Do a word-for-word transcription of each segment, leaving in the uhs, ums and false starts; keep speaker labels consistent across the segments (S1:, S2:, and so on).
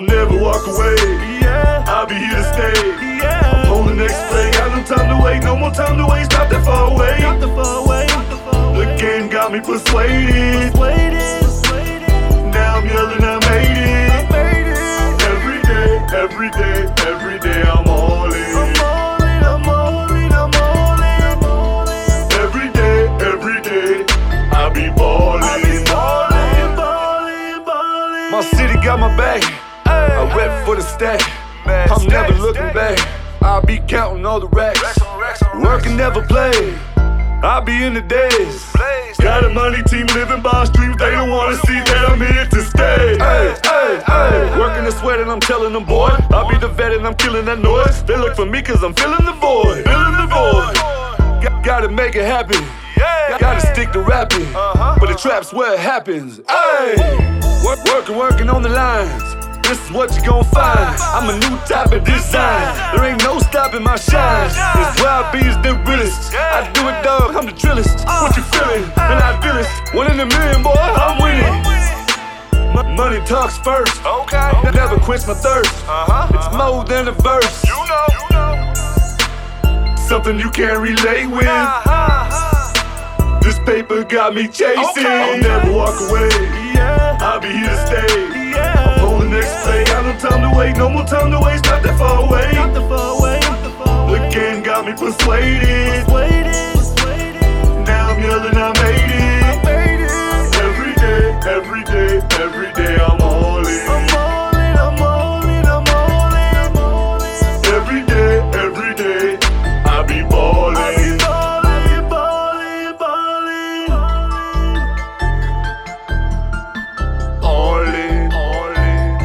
S1: never walk away.
S2: Yeah,
S1: I'll be here to stay.
S2: yeah.
S1: I'm on the next play. Got no time to wait, no more time to waste. Not that far away.
S2: Not the far away, not the far away.
S1: The game got me persuaded.
S2: Persuaded, persuaded.
S1: Now I'm yelling, I made it.
S2: I made it.
S1: Every day, every day, every day I'm all in.
S2: I'm all in, I'm all in, I'm all in, all in.
S1: Every day, every day, I be ballin'.
S2: I be ballin', ballin', ballin'.
S1: My city got my back. I rep for the stack. I'm never looking back. I'll be counting all the racks. Work and never play. I'll be in the days. Got a money team living by streams. They don't wanna see that I'm here to stay. Hey, hey, hey. Working and sweating, I'm telling them, boy. I'll be the vet and I'm killing that noise. They look for me cause I'm filling the void. Filling the void. Got, gotta make it happen. Gotta stick to rapping. But the trap's where it happens. Hey, work, working, working on the lines. This is what you gon' find. I'm a new type of design. There ain't no stopping my shine. This where I be is the realest. I do it, dog, I'm the drillest. What you feeling? And I feel it. One in a million, boy, I'm winning. M- Money talks first.
S2: Okay.
S1: Never quench my thirst. It's more than a verse.
S2: You know, you know.
S1: Something you can't relate with. This paper got me chasing.
S2: Okay.
S1: I'll never walk away.
S2: Yeah,
S1: I'll be here to stay.
S2: yeah.
S1: On the next play, got no time to wait, no more time to waste, not that far away.
S2: Not the far away, not the far
S1: The
S2: away.
S1: game got me persuaded.
S2: Persuaded, persuaded.
S1: Now I'm yelling, I made
S2: I
S1: it.
S2: made it.
S1: Every day, every day, every day I'm all in.
S2: I'm all in, I'm all in, I'm all in, all in.
S1: Every day, every day, I be
S2: I be
S1: ballin'.
S2: ballin', ballin', ballin'.
S1: All in, all in.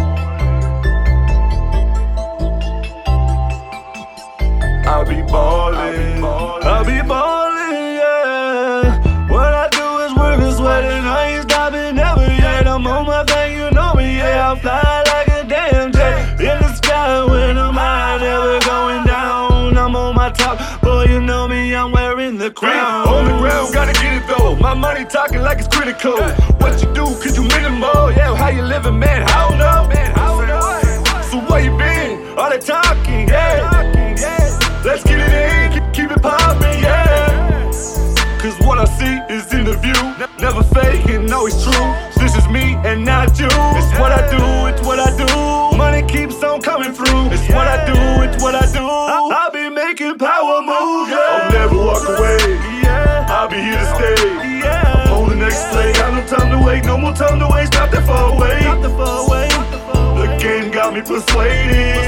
S1: I be ballin'.
S2: I be ballin', yeah. What I do is work and sweat and I ain't stopping never yet. I'm on my thing, you know me, yeah. I fly like a damn jet in the sky when I'm high, never going down. I'm on my top, boy, you know me, I'm wearing the crown.
S1: On the ground, gotta get it though. My money talking like it's critical. What you do, cause you minimal. Yeah, how you living, man? How know, man? How know? So where you been? All that talking, yeah. Let's get it in, keep, keep it poppin', yeah. Cause what I see is in the view. Never fake and always true. This is me and not you. It's what I do, it's what I do. Money keeps on coming through. It's what I do, it's what I do. I'll be making power moves, yeah. I'll never walk away.
S2: Yeah,
S1: I'll be here to stay.
S2: yeah.
S1: On the next play, got no time to wait, no more time to waste, not that far away.
S2: Not the far away, not the far away.
S1: The game got me persuaded.